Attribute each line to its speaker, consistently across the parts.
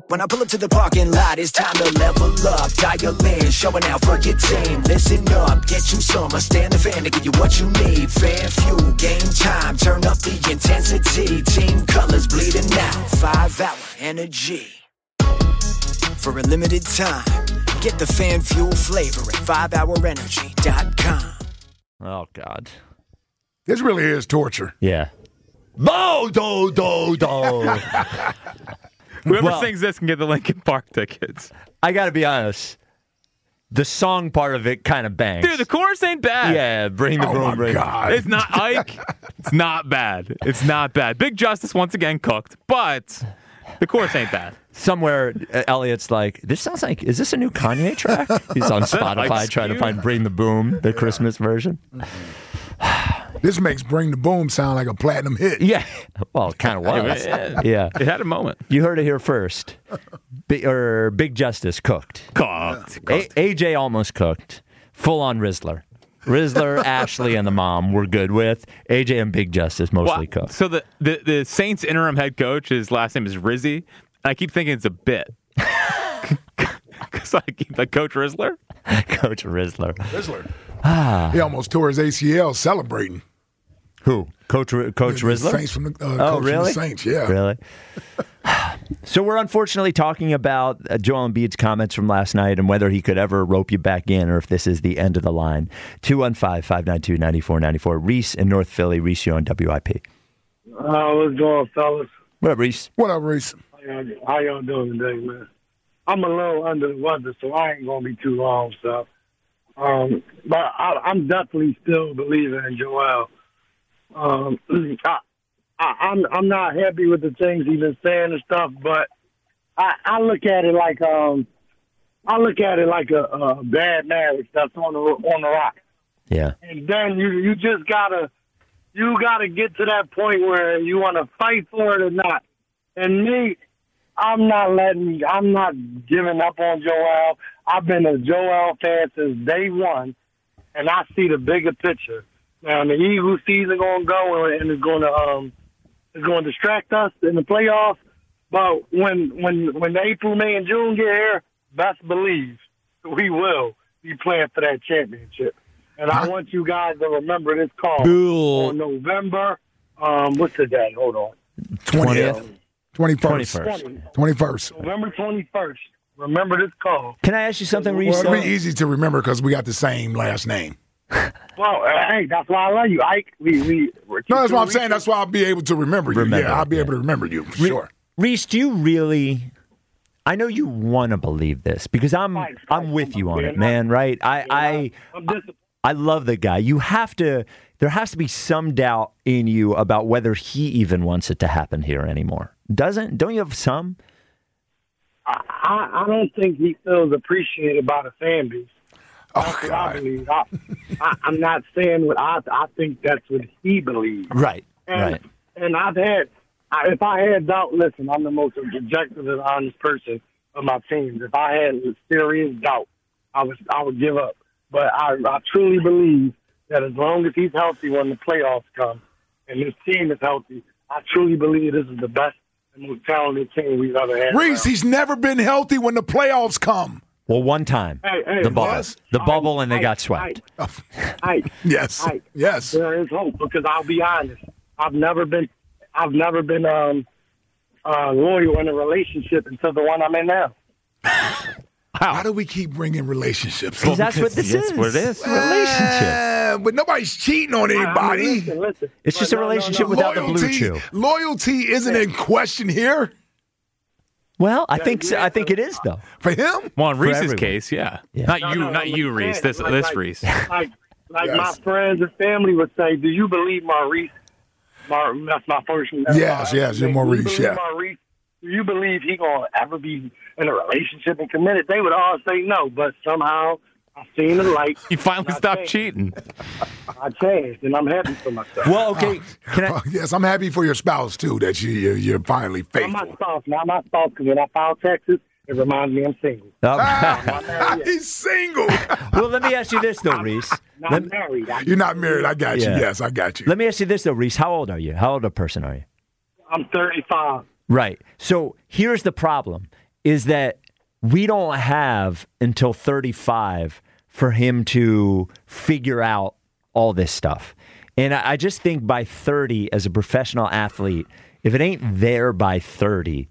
Speaker 1: When I pull up to the parking lot, it's time to level up. Dial in, showing out for your team. Listen up, get you some. Stand the fan to give you what you need. Fan fuel, game time, turn up the intensity. Team colors bleeding out, 5-hour energy. For a limited time, get the fan fuel flavor at 5hourenergy.com.
Speaker 2: Oh, God.
Speaker 3: This really is torture.
Speaker 2: Yeah. Bo, do, do, do.
Speaker 4: Whoever sings this can get the Linkin Park tickets.
Speaker 2: I got to be honest. The song part of it kind of bangs.
Speaker 4: Dude, the chorus ain't bad.
Speaker 2: Yeah, bring the broom.
Speaker 3: My God.
Speaker 4: It's not Ike. It's not bad. It's not bad. Big Justice once again cooked, but the chorus ain't bad.
Speaker 2: Somewhere, Elliot's like, this sounds like, is this a new Kanye track? He's on Spotify trying to find Bring the Boom, the Christmas version.
Speaker 3: This makes Bring the Boom sound like a platinum hit.
Speaker 2: Yeah. Well, it kind of was. Yeah.
Speaker 4: It had a moment.
Speaker 2: You heard it here first. Big Justice cooked.
Speaker 4: Cooked.
Speaker 2: AJ almost cooked. Full on Rizzler. Rizzler, Ashley, and the mom were good with. AJ and Big Justice mostly cooked.
Speaker 4: So the Saints interim head coach, his last name is Rizzy. I keep thinking it's a bit. Because I keep like Coach Rizzler.
Speaker 2: Coach Rizzler.
Speaker 3: He almost tore his ACL celebrating.
Speaker 2: Who? Coach Rizzler?
Speaker 3: Saints from the,
Speaker 2: coach
Speaker 3: really?
Speaker 2: From the
Speaker 3: Saints, yeah.
Speaker 2: Really? So we're unfortunately talking about Joel Embiid's comments from last night and whether he could ever rope you back in or if this is the end of the line. 215-592-9494. Reese in North Philly. Reese, you're on WIP.
Speaker 5: What's going on, fellas?
Speaker 2: What up, Reese?
Speaker 3: What up, Reese?
Speaker 5: How y'all doing today, man? I'm a little under the weather, so I ain't going to be too long, so. But I'm definitely still believing in Joel. I'm not happy with the things he's been saying and stuff, but I look at it like a bad marriage that's on the rock.
Speaker 2: Yeah.
Speaker 5: And then you just gotta get to that point where you want to fight for it or not. And me, I'm not giving up on Joel. I've been a Joel fan since day one, and I see the bigger picture. Now the Eagles season gonna go and it's gonna distract us in the playoffs. But when the April, May, and June get here, best believe we will be playing for that championship. And I want you guys to remember this call on November. What's the day? Hold on.
Speaker 2: 20th.
Speaker 3: 21st.
Speaker 5: November 21st. Remember this call.
Speaker 2: Can I ask you something, Reese?
Speaker 3: Well, it'll be easy to remember because we got the same last name.
Speaker 5: Well, hey, that's why I love you, Ike. No,
Speaker 3: that's what I'm saying. That's why I'll be able to remember you. Yeah, I'll be able to remember you, for sure.
Speaker 2: Reese, do you really... I know you want to believe this because I'm with you on it, man, right? I love the guy. There has to be some doubt in you about whether he even wants it to happen here anymore. Don't you have some?
Speaker 5: I don't think he feels appreciated by the fan base.
Speaker 3: Oh, God.
Speaker 5: I believe. I'm not saying what I think that's what he believes.
Speaker 2: Right.
Speaker 5: And if I had doubt, listen, I'm the most objective and honest person of my teams. If I had serious doubt, I would give up. But I truly believe that as long as he's healthy when the playoffs come and this team is healthy, I truly believe this is the best and most talented team we've ever had.
Speaker 3: Reese, he's never been healthy when the playoffs come.
Speaker 2: Well, one time, the bubble, and they got swept.
Speaker 3: Yes.
Speaker 5: There is hope because I'll be honest. I've never been loyal in a relationship until the one I'm in now.
Speaker 3: How do we keep bringing relationships?
Speaker 2: Because that's what this is.
Speaker 4: That's what it is.
Speaker 2: Relationship.
Speaker 3: But nobody's cheating on anybody.
Speaker 5: Listen.
Speaker 2: It's just a relationship without the blue chew.
Speaker 3: Loyalty isn't in question here.
Speaker 2: Well, I think it is though.
Speaker 3: For him?
Speaker 4: Well, in Reese's
Speaker 2: everyone.
Speaker 4: case, yeah.
Speaker 5: No,
Speaker 4: Not you, Reese. This Reese.
Speaker 5: Like my friends and family would say, "Do you believe Maurice?" That's my first name.
Speaker 3: Yes, you're Maurice. Yeah.
Speaker 5: Maurice, do you believe he gonna ever be in a relationship and committed? They would all say no, but somehow I seen the light.
Speaker 4: You finally stopped cheating.
Speaker 5: I changed, and I'm happy for myself.
Speaker 2: Well, okay.
Speaker 3: Yes, I'm happy for your spouse too that you're finally faithful.
Speaker 5: Not my spouse, because when I file taxes, it reminds me I'm single.
Speaker 3: He's single.
Speaker 2: Well, let me ask you this though, Reese.
Speaker 5: Not married.
Speaker 3: You're not married. I got you.
Speaker 2: Yeah.
Speaker 3: Yes, I got you.
Speaker 2: Let me ask you this though, Reese. How old are you? How old a person are you?
Speaker 5: I'm 35.
Speaker 2: Right. So here's the problem. is that we don't have until 35 for him to figure out all this stuff. And I just think by 30, as a professional athlete, if it ain't there by 30,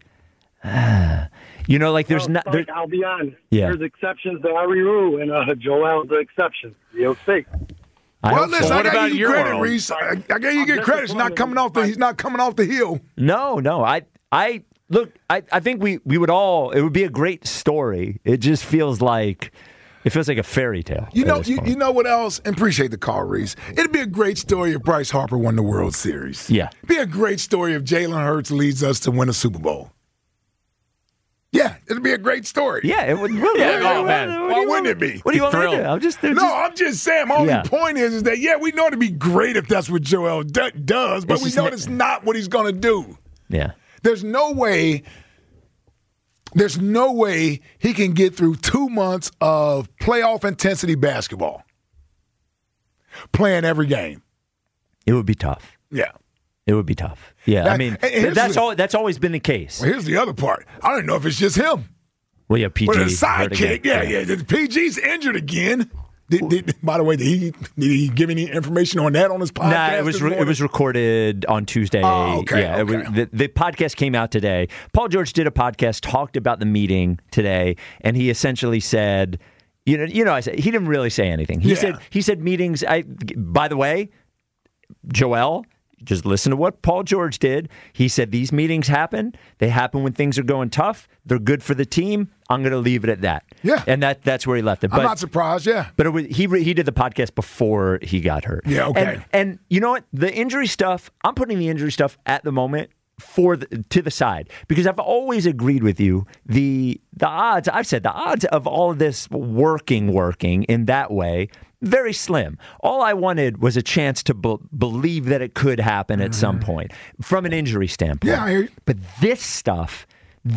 Speaker 2: like there's not.
Speaker 5: I'll be honest.
Speaker 2: Yeah.
Speaker 5: There's exceptions to every rule, and Joel's the exception. You'll see.
Speaker 3: Well, listen,
Speaker 4: What
Speaker 3: I
Speaker 4: about
Speaker 3: gave you
Speaker 4: your
Speaker 3: credit,
Speaker 4: world?
Speaker 3: Reese. I gave you good credit. He's not coming off the hill.
Speaker 2: No. I think we would all. It would be a great story. It just feels like a fairy tale.
Speaker 3: You know what else? And appreciate the call, Reese. It'd be a great story if Bryce Harper won the World Series.
Speaker 2: Yeah.
Speaker 3: It'd be a great story if Jalen Hurts leads us to win a Super Bowl. Yeah, it'd be a great story.
Speaker 2: Yeah, it would.
Speaker 4: Man.
Speaker 3: Why wouldn't it be?
Speaker 2: What do you want me to do?
Speaker 3: I'm just saying. My only point is that, we know it'd be great if that's what Joel does, but we know it's not what he's going to do.
Speaker 2: Yeah.
Speaker 3: There's no way he can get through 2 months of playoff intensity basketball, playing every game.
Speaker 2: It would be tough.
Speaker 3: Yeah.
Speaker 2: It would be tough. Yeah,
Speaker 3: That-
Speaker 2: that's always been the case.
Speaker 3: Well, here's the other part. I don't know if it's just him.
Speaker 2: Well, yeah, PG.
Speaker 3: But a sidekick, yeah. PG's injured again. By the way, did he give any information on that on his podcast?
Speaker 2: Nah, it was recorded on Tuesday.
Speaker 3: Oh, okay.
Speaker 2: Yeah,
Speaker 3: okay.
Speaker 2: The podcast came out today. Paul George did a podcast, talked about the meeting today, and he essentially said, I said he didn't really say anything. He said meetings. By the way, Joel, just listen to what Paul George did. He said these meetings happen. They happen when things are going tough. They're good for the team. I'm going to leave it at that.
Speaker 3: Yeah.
Speaker 2: And that's where he left it.
Speaker 3: I'm not surprised, yeah.
Speaker 2: But he did the podcast before he got hurt.
Speaker 3: Yeah, okay.
Speaker 2: And you know what? The injury stuff, I'm putting the injury stuff at the moment to the side, because I've always agreed with you. The odds, I've said the odds of all of this working in that way, very slim. All I wanted was a chance to believe that it could happen at some point from an injury standpoint.
Speaker 3: Yeah, I hear you.
Speaker 2: But this stuff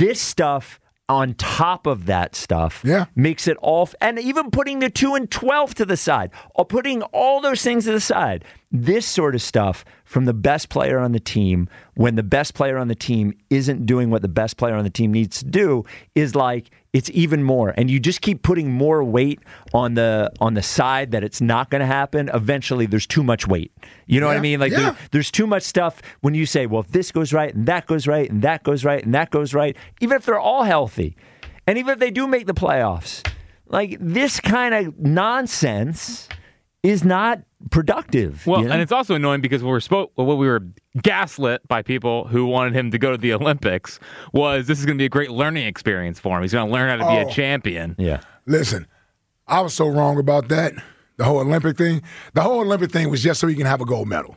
Speaker 2: on top of that stuff makes it all, and even putting the 2 and 12 to the side, or putting all those things to the side, this sort of stuff from the best player on the team, when the best player on the team isn't doing what the best player on the team needs to do, is like, it's even more. And you just keep putting more weight on the side that it's not going to happen. Eventually, there's too much weight. You know what I mean? Like there's too much stuff when you say, well, if this goes right, and that goes right, and that goes right, and that goes right, even if they're all healthy, and even if they do make the playoffs, like this kind of nonsense is not productive.
Speaker 4: Well, and it's also annoying because what we were gaslit by people who wanted him to go to the Olympics was this is going to be a great learning experience for him. He's going to learn how to be a champion.
Speaker 2: Yeah.
Speaker 3: Listen, I was so wrong about that. The whole Olympic thing. The whole Olympic thing was just so he can have a gold medal.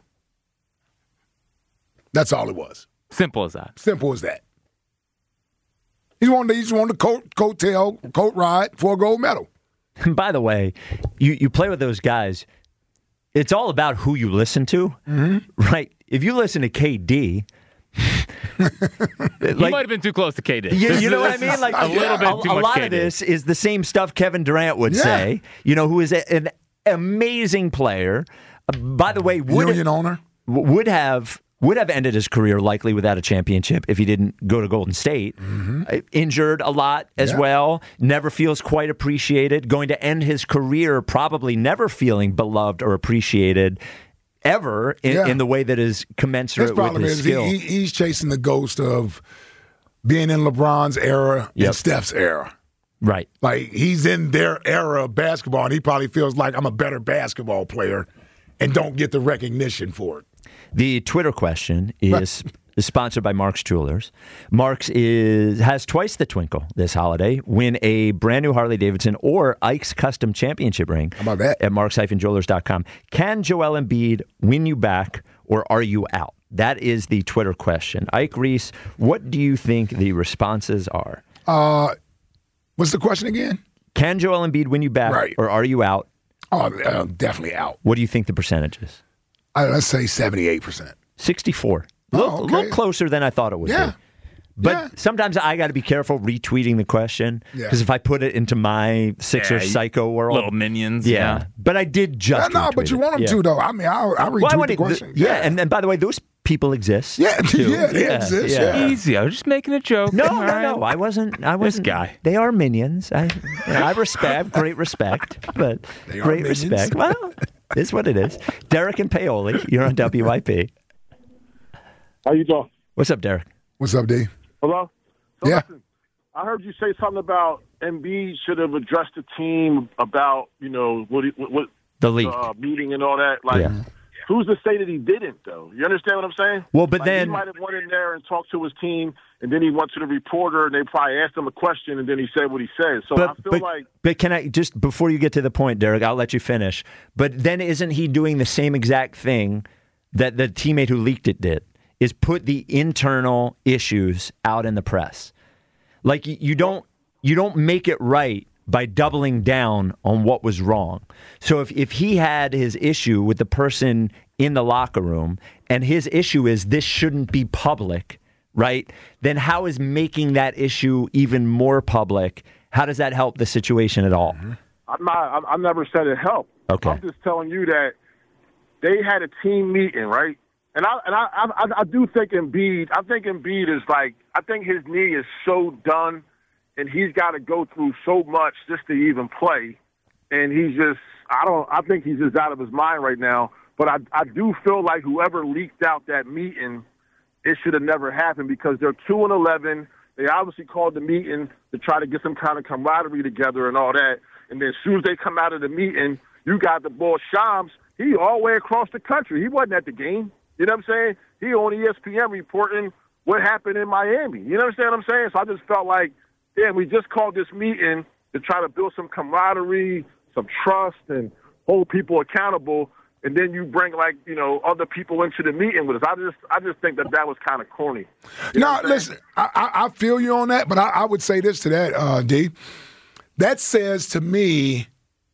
Speaker 3: That's all it was.
Speaker 4: Simple as that.
Speaker 3: Simple as that. He just wanted the coat ride for a gold medal.
Speaker 2: And by the way, you play with those guys, it's all about who you listen to, right? If you listen to KD,
Speaker 4: he might have been too close to KD.
Speaker 2: You know what I mean? Like
Speaker 4: a little bit too much.
Speaker 2: A lot
Speaker 4: KD.
Speaker 2: of this is the same stuff Kevin Durant would say. Who is an amazing player. By the way,
Speaker 3: union owner
Speaker 2: would have ended his career likely without a championship if he didn't go to Golden State. Injured a lot as well. Never feels quite appreciated. Going to end his career probably never feeling beloved or appreciated ever in the way that is commensurate with his skill.
Speaker 3: He's chasing the ghost of being in LeBron's era and Steph's era.
Speaker 2: Right.
Speaker 3: Like, he's in their era of basketball, and he probably feels like I'm a better basketball player and don't get the recognition for it.
Speaker 2: The Twitter question is sponsored by Mark's Jewelers. Mark's has twice the twinkle this holiday. Win a brand new Harley-Davidson or Ike's Custom Championship ring.
Speaker 3: How about that?
Speaker 2: At marks-jewelers.com. Can Joel Embiid win you back, or are you out? That is the Twitter question. Ike Reese, what do you think the responses are?
Speaker 3: What's the question again?
Speaker 2: Can Joel Embiid win you back, or are you out?
Speaker 3: Oh, definitely out.
Speaker 2: What do you think the percentage is?
Speaker 3: Let's say 78%.
Speaker 2: 64. A little closer than I thought it would be. But sometimes I got to be careful retweeting the question, because if I put it into my Sixers psycho world.
Speaker 4: Little minions.
Speaker 2: Yeah. But I did just
Speaker 3: but you want them to, though. I mean, I'll retweet the question.
Speaker 2: And by the way, those people exist.
Speaker 3: Yeah,
Speaker 2: too.
Speaker 3: they exist. Yeah.
Speaker 4: Easy. I was just making a joke.
Speaker 2: No. I wasn't.
Speaker 4: This guy.
Speaker 2: They are minions. I respect, great respect, but great respect. Well, it's what it is. Derek and Paoli, you're on WIP.
Speaker 6: How you doing?
Speaker 2: What's up, Derek?
Speaker 3: What's up, D?
Speaker 6: Hello? So
Speaker 3: Yeah.
Speaker 6: Listen, I heard you say something about Embiid should have addressed the team about, what
Speaker 2: The leak.
Speaker 6: meeting and all that. Like, who's to say that he didn't, though? You understand what I'm saying?
Speaker 2: Well, but then
Speaker 6: he might have went in there and talked to his team, and then he went to the reporter, and they probably asked him a question, and then he said what he said. So I feel like.
Speaker 2: But can I just, before you get to the point, Derek, I'll let you finish. But then isn't he doing the same exact thing that the teammate who leaked it did? Is put the internal issues out in the press. Like you don't make it right by doubling down on what was wrong. So if he had his issue with the person in the locker room and his issue is this shouldn't be public, right? Then how is making that issue even more public? How does that help the situation at all?
Speaker 6: I never said it helped.
Speaker 2: Okay.
Speaker 6: I'm just telling you that they had a team meeting, right? And I do think Embiid. I think Embiid is like. I think his knee is so done, and he's got to go through so much just to even play. And he's just. I think he's just out of his mind right now. But I do feel like whoever leaked out that meeting, it should have never happened because they're 2-11. They obviously called the meeting to try to get some kind of camaraderie together and all that. And then as soon as they come out of the meeting, you got the boy Shams. He all the way across the country. He wasn't at the game. You know what I'm saying? He on ESPN reporting what happened in Miami. You know what I'm saying? So I just felt like, we just called this meeting to try to build some camaraderie, some trust, and hold people accountable. And then you bring other people into the meeting with us. I just think that was kind of corny.
Speaker 3: Listen, I feel you on that, but I would say this to that, D. That says to me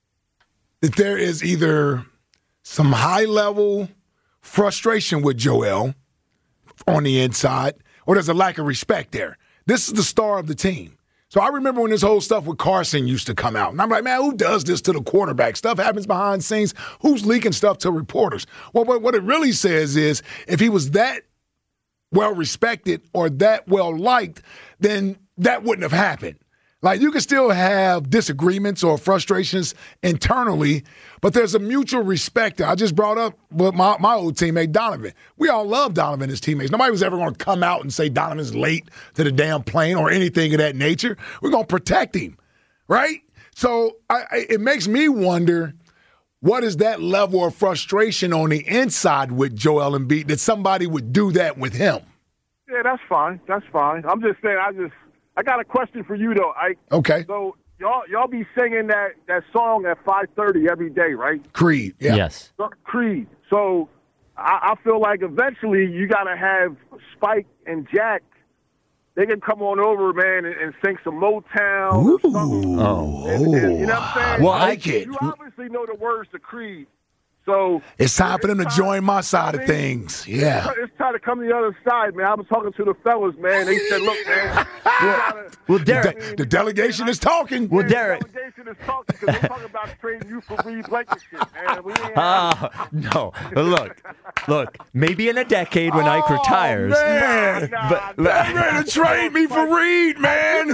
Speaker 3: that there is either some high level frustration with Joel on the inside, or there's a lack of respect there. This is the star of the team. So I remember when this whole stuff with Carson used to come out. And I'm like, man, who does this to the quarterback? Stuff happens behind the scenes. Who's leaking stuff to reporters? Well, what it really says is if he was that well-respected or that well-liked, then that wouldn't have happened. Like, you can still have disagreements or frustrations internally, but there's a mutual respect there. I just brought up with my old teammate, Donovan. We all love Donovan and his teammates. Nobody was ever going to come out and say Donovan's late to the damn plane or anything of that nature. We're going to protect him, right? So it makes me wonder, what is that level of frustration on the inside with Joel Embiid that somebody would do that with him?
Speaker 6: Yeah, that's fine. That's fine. I'm just saying, I got a question for you, though, Ike.
Speaker 3: Okay.
Speaker 6: So y'all be singing that song at 5:30 every day, right?
Speaker 3: Creed, yeah.
Speaker 2: Yes.
Speaker 6: Creed. So I feel like eventually you got to have Spike and Jack. They can come on over, man, and sing some Motown.
Speaker 3: Ooh.
Speaker 6: Or something. And you know what I'm saying?
Speaker 3: Well, I get.
Speaker 6: You obviously know the words to Creed. So
Speaker 3: it's time for them to join my side of things. Yeah.
Speaker 6: It's time to come to the other side, man. I was talking to the fellas, man. They said, look, man.
Speaker 2: Well, Derek.
Speaker 3: The delegation is talking.
Speaker 2: Well, Derek.
Speaker 6: The delegation is talking because we're talking about trading you for Reed Blankenship, man.
Speaker 2: No. Look. Maybe in a decade when Ike retires.
Speaker 3: Man. They're ready to trade me for Reed, man.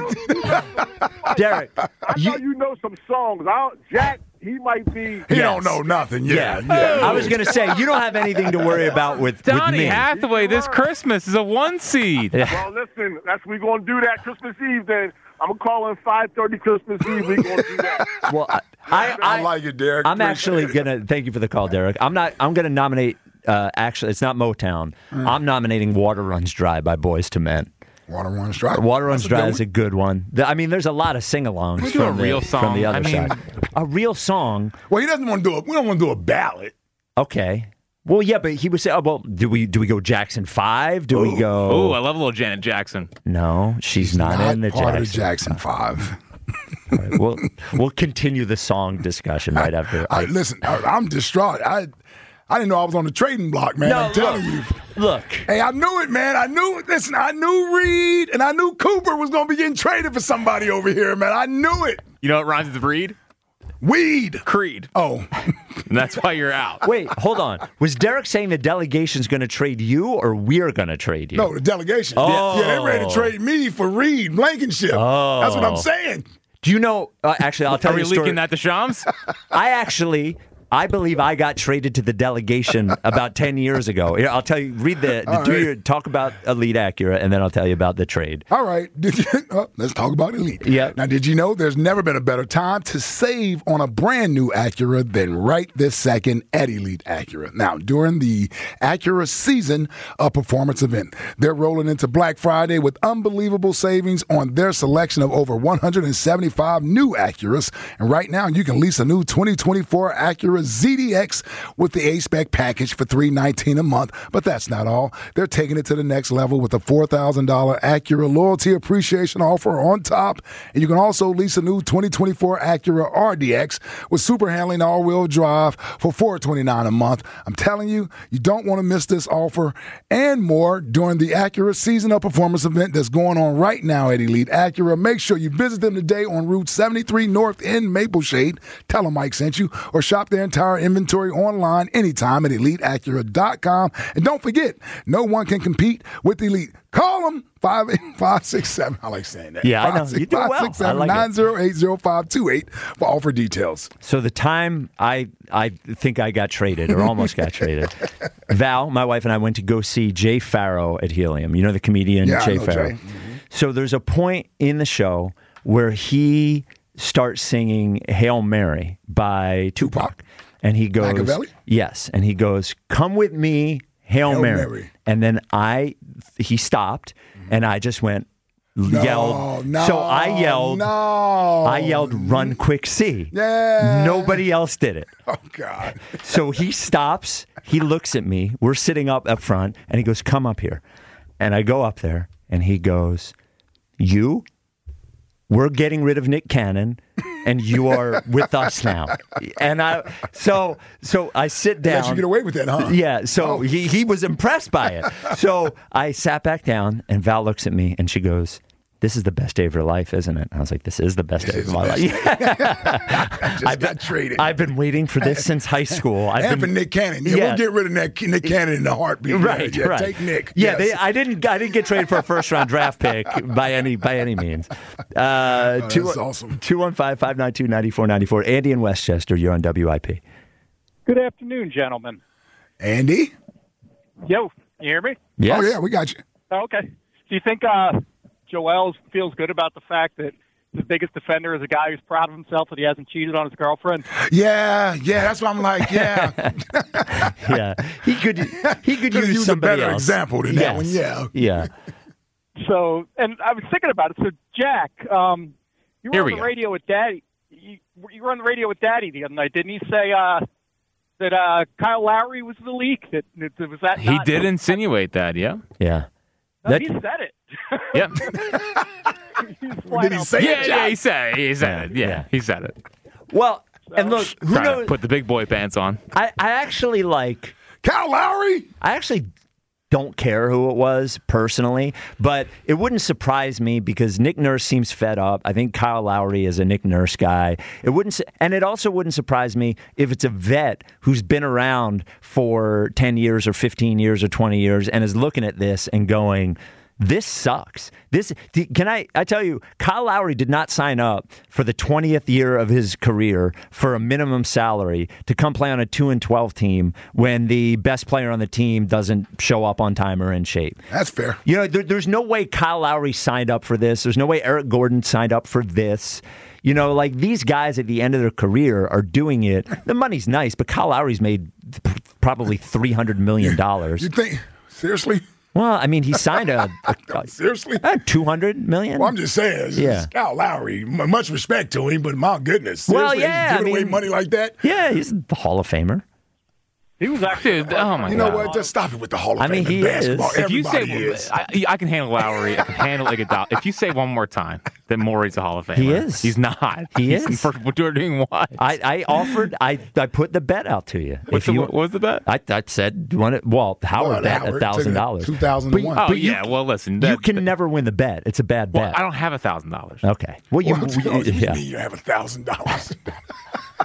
Speaker 2: Derek.
Speaker 6: I know you know some songs. Jack. He might be.
Speaker 3: He don't know nothing. Yeah.
Speaker 2: I was going to say, you don't have anything to worry about with
Speaker 4: Donnie
Speaker 2: me.
Speaker 4: Hathaway this Christmas is a 1 seed.
Speaker 6: Well, listen, we're going to do that Christmas Eve then. I'm going to call in 5:30 Christmas Eve. We're going to do that.
Speaker 2: Well,
Speaker 3: I like it, Derek.
Speaker 2: I'm actually going to, thank you for the call, Derek. I'm going to nominate, actually, it's not Motown. I'm nominating Water Runs Dry by Boyz II Men.
Speaker 3: Water Runs Dry.
Speaker 2: Water Runs Dry is a good one. I mean, there's a lot of sing-alongs from the other side. A real song.
Speaker 3: Well, he doesn't want to do it. We don't want to do a ballad.
Speaker 2: Okay. Well, yeah, but he would say, do we go Jackson 5? Do we go?
Speaker 4: Oh, I love a little Janet Jackson.
Speaker 2: No, she's not in the
Speaker 3: part
Speaker 2: Jackson.
Speaker 3: of the Jackson 5.
Speaker 2: Right, we'll continue the song discussion right after.
Speaker 3: Listen, I'm distraught. I didn't know I was on the trading block, man. I'm telling you.
Speaker 2: Look.
Speaker 3: Hey, I knew it, man. I knew it. Listen, I knew Reed and I knew Cooper was going to be getting traded for somebody over here, man. I knew it.
Speaker 4: You know what rhymes with Reed?
Speaker 3: Weed.
Speaker 4: Creed.
Speaker 3: Oh.
Speaker 4: And that's why you're out.
Speaker 2: Wait, hold on. Was Derek saying the delegation's going to trade you or we're going to trade you?
Speaker 3: No, the delegation.
Speaker 2: Oh.
Speaker 3: Yeah, they're ready to trade me for Reed Blankenship.
Speaker 2: Oh.
Speaker 3: That's what I'm saying.
Speaker 2: Do you know, actually, I'll tell
Speaker 4: Are
Speaker 2: you
Speaker 4: we
Speaker 2: a story.
Speaker 4: leaking that to Shams?
Speaker 2: I believe I got traded to the delegation about 10 years ago. Here, I'll tell you, talk about Elite Acura, and then I'll tell you about the trade.
Speaker 3: All right. Let's talk about Elite.
Speaker 2: Yeah.
Speaker 3: Now, did you know there's never been a better time to save on a brand new Acura than right this second at Elite Acura? Now, during the Acura season of performance event, they're rolling into Black Friday with unbelievable savings on their selection of over 175 new Acuras. And right now, you can lease a new 2024 Acura ZDX with the A-Spec package for $319 a month. But that's not all. They're taking it to the next level with a $4,000 Acura loyalty appreciation offer on top. And you can also lease a new 2024 Acura RDX with super handling all-wheel drive for $429 a month. I'm telling you, you don't want to miss this offer and more during the Acura season of performance event that's going on right now at Elite Acura. Make sure you visit them today on Route 73 North in Mapleshade. Tell them Mike sent you, or shop their entire inventory online anytime at EliteAcura.com. And don't forget, no one can compete with Elite. Call them 567. I like saying that.
Speaker 2: Yeah, I know. You do well.
Speaker 3: 567-908-0528 for offer details.
Speaker 2: So the time I think I got traded, or almost got traded, Val, my wife, and I went to go see Jay Farrow at Helium. You know the comedian Jay Farrow? Jay. Mm-hmm. So there's a point in the show where he starts singing Hail Mary by Tupac. And he goes,
Speaker 3: Machiavelli?
Speaker 2: Yes. And he goes, come with me, Hail Mary. And then he stopped, and I just yelled. So I yelled, run quick C.
Speaker 3: Yeah.
Speaker 2: Nobody else did it.
Speaker 3: Oh, God.
Speaker 2: So he stops, he looks at me, we're sitting up front, and he goes, come up here. And I go up there, and he goes, we're getting rid of Nick Cannon, and you are with us now. And so I sit down.
Speaker 3: Let you get away with that, huh?
Speaker 2: Yeah. So he was impressed by it. So I sat back down, and Val looks at me, and she goes, this is the best day of your life, isn't it? And I was like, this is the best day of my life.
Speaker 3: I got traded.
Speaker 2: I've been waiting for this since high school.
Speaker 3: For Nick Cannon. Yeah, we'll get rid of Nick Cannon in a heartbeat.
Speaker 2: Right,
Speaker 3: yeah,
Speaker 2: right.
Speaker 3: Take Nick.
Speaker 2: Yeah,
Speaker 3: yes.
Speaker 2: I didn't get traded for a first-round draft pick by any means.
Speaker 3: That's awesome.
Speaker 2: 215-592-9494. Andy in Westchester, you're on WIP.
Speaker 7: Good afternoon, gentlemen.
Speaker 3: Andy?
Speaker 7: Yo, you hear me?
Speaker 2: Yes.
Speaker 3: Oh, yeah, we got you.
Speaker 7: Okay. Do you think Joel feels good about the fact that the biggest defender is a guy who's proud of himself that he hasn't cheated on his girlfriend?
Speaker 3: Yeah, that's what I'm like. Yeah,
Speaker 2: yeah. He could use somebody
Speaker 3: a better
Speaker 2: else.
Speaker 3: Example than that one.
Speaker 2: Yeah.
Speaker 7: So, and I was thinking about it. So, Jack, you were on the radio with Daddy. You were on the radio with Daddy the other night. Didn't he say that Kyle Lowry was the leak? Was that?
Speaker 4: He did insinuate that. Yeah.
Speaker 2: Yeah.
Speaker 7: No, he said it.
Speaker 4: Yep.
Speaker 3: Did he say it?
Speaker 4: Yeah, he said it. Yeah, he said it.
Speaker 2: Well, and look, who knows?
Speaker 4: To put the big boy pants on.
Speaker 2: I actually like
Speaker 3: Kyle Lowry.
Speaker 2: I actually don't care who it was personally, but it wouldn't surprise me because Nick Nurse seems fed up. I think Kyle Lowry is a Nick Nurse guy. And it also wouldn't surprise me if it's a vet who's been around for 10 years or 15 years or 20 years and is looking at this and going, this sucks. Can I tell you, Kyle Lowry did not sign up for the 20th year of his career for a minimum salary to come play on a 2-12 team when the best player on the team doesn't show up on time or in shape.
Speaker 3: That's fair.
Speaker 2: You know, there's no way Kyle Lowry signed up for this. There's no way Eric Gordon signed up for this. You know, like these guys at the end of their career are doing it. The money's nice, but Kyle Lowry's made probably $300 million.
Speaker 3: You think? Seriously?
Speaker 2: Well, I mean, he signed
Speaker 3: seriously
Speaker 2: $200 million.
Speaker 3: Well, I'm just saying, it's Kyle Lowry. Much respect to him, but my goodness, seriously, giving away money like that.
Speaker 2: Yeah, he's the Hall of Famer.
Speaker 7: He was actually.
Speaker 4: Oh my God!
Speaker 3: You know what? Just stop it with the Hall of Fame.
Speaker 2: I mean, he
Speaker 3: basketball.
Speaker 2: is.
Speaker 4: If you say,
Speaker 3: is.
Speaker 4: I can handle Lowry. I can handle Iguodala. If you say one more time that Morey's a Hall of Famer,
Speaker 2: he is.
Speaker 4: He's not.
Speaker 2: He's
Speaker 4: is. We're doing what?
Speaker 2: I offered. I put the bet out to you.
Speaker 4: What was the bet?
Speaker 2: I said Howard bet $1,000.
Speaker 3: $2,001.
Speaker 4: Oh yeah. Well, listen.
Speaker 2: You can never win the bet. It's a bad bet.
Speaker 4: I don't have $1,000.
Speaker 2: Okay. Well,
Speaker 3: you have $1,000.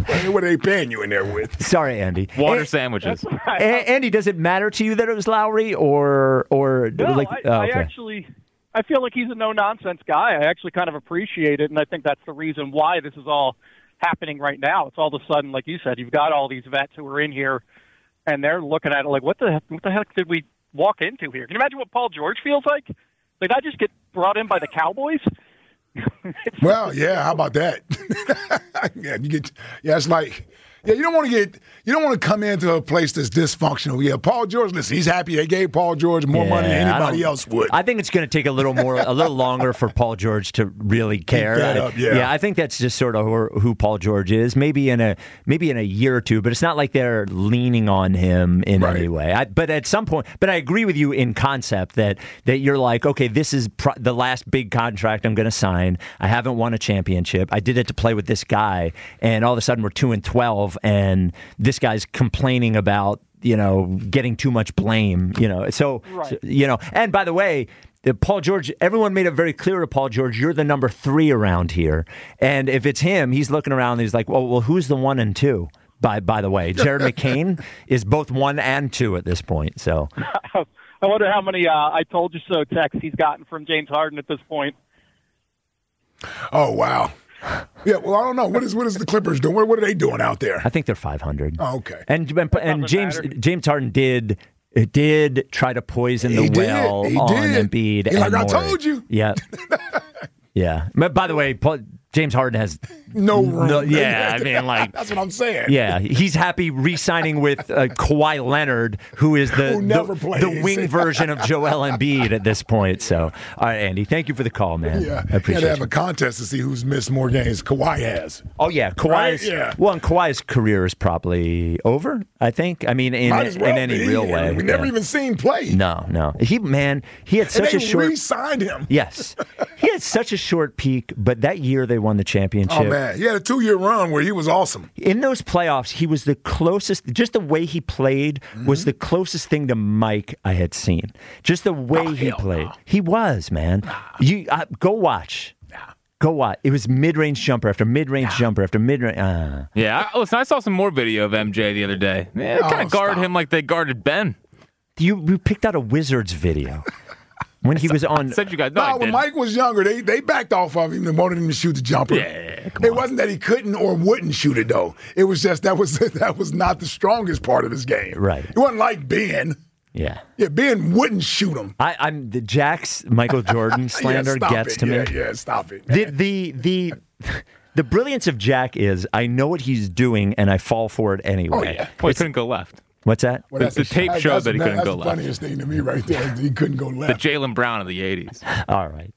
Speaker 3: What are they paying you in there with?
Speaker 2: Sorry, Andy.
Speaker 4: Water sandwiches.
Speaker 7: Right.
Speaker 2: Andy, does it matter to you that it was Lowry or
Speaker 7: No,
Speaker 2: like?
Speaker 7: I feel like he's a no-nonsense guy. I actually kind of appreciate it, and I think that's the reason why this is all happening right now. It's all of a sudden, like you said, you've got all these vets who are in here, and they're looking at it like, what the heck did we walk into here? Can you imagine what Paul George feels like? Did I just get brought in by the Cowboys?
Speaker 3: Well, yeah. How about that? It's like. Yeah, you don't want to come into a place that's dysfunctional. Yeah, Paul George, listen, he's happy they gave Paul George more money than anybody else would.
Speaker 2: I think it's going to take a little longer for Paul George to really care. I think that's just sort of who Paul George is. Maybe in a year or two, but it's not like they're leaning on him in any way. But at some point, I agree with you in concept that you're like, okay, this is the last big contract I'm going to sign. I haven't won a championship. I did it to play with this guy, and all of a sudden we're 2-12. And this guy's complaining about, getting too much blame, So, and by the way, Paul George, everyone made it very clear to Paul George, you're the number 3 around here. And if it's him, he's looking around and he's like, well, who's the 1 and 2? By the way, Jared McCain is both 1 and 2 at this point. So
Speaker 7: I wonder how many I told you so texts he's gotten from James Harden at this point.
Speaker 3: Oh, wow. Yeah, well, I don't know. What is the Clippers doing? What are they doing out there?
Speaker 2: I think they're 500.
Speaker 3: Oh, okay.
Speaker 2: And James Harden did try to poison the well on Embiid.
Speaker 3: He's like, I told you.
Speaker 2: Yeah. Yeah. But by the way, James Harden has
Speaker 3: no room.
Speaker 2: I mean, like
Speaker 3: that's what I'm saying.
Speaker 2: Yeah, he's happy re-signing with Kawhi Leonard, who is the wing version of Joel Embiid at this point. So, all right, Andy, thank you for the call, man.
Speaker 3: Yeah,
Speaker 2: I appreciate it.
Speaker 3: Have a contest to see who's missed more games. Kawhi has.
Speaker 2: Oh yeah, Kawhi's. Right? Yeah. Well, and Kawhi's career is probably over. I think. I mean, in any real way.
Speaker 3: We never even seen play.
Speaker 2: No. He had such a short.
Speaker 3: Re-signed him.
Speaker 2: Yes, he had such a short peak, but that year they won the championship.
Speaker 3: Oh man, he had a 2-year run where he was awesome.
Speaker 2: In those playoffs, he was the closest. Just the way he played was the closest thing to Mike I had seen. Just the way he played. He was, man. You go watch. Go watch. It was mid-range jumper after mid-range jumper after mid-range.
Speaker 4: Yeah, listen, I saw some more video of MJ the other day. They kind of guarded him like they guarded Ben.
Speaker 2: You picked out a Wizards video. When he was on,
Speaker 4: said you guys.
Speaker 3: When Mike was younger, they backed off of him and wanted him to shoot the jumper.
Speaker 4: Yeah,
Speaker 3: it wasn't that he couldn't or wouldn't shoot it though. It was just that was not the strongest part of his game.
Speaker 2: Right.
Speaker 3: It wasn't like Ben.
Speaker 2: Yeah.
Speaker 3: Yeah, Ben wouldn't shoot him.
Speaker 2: I'm the Jack's Michael Jordan slander gets to me.
Speaker 3: Yeah, stop it.
Speaker 2: The brilliance of Jack is I know what he's doing and I fall for it anyway.
Speaker 3: Oh yeah.
Speaker 4: Well, he couldn't go left.
Speaker 2: What's that?
Speaker 4: Well, the tape showed that he couldn't go left.
Speaker 3: That's the funniest thing to me right there. He couldn't go left.
Speaker 4: The Jaylen Brown of the 80s.
Speaker 2: All right.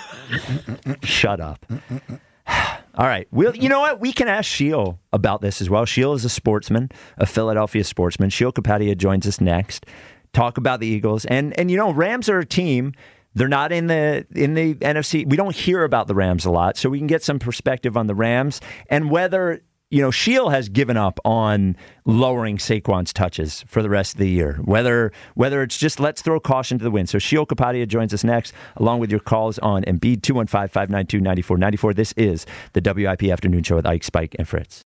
Speaker 2: Shut up. All right. Well, you know what? We can ask Sheil about this as well. Sheil is a sportsman, a Philadelphia sportsman. Sheil Kapadia joins us next. Talk about the Eagles. And Rams are a team. They're not in the NFC. We don't hear about the Rams a lot, so we can get some perspective on the Rams and whether Sheil has given up on lowering Saquon's touches for the rest of the year. Whether it's just let's throw caution to the wind. So Sheil Kapadia joins us next, along with your calls on Embiid 215-592-9494. This is the WIP Afternoon Show with Ike, Spike, and Fritz.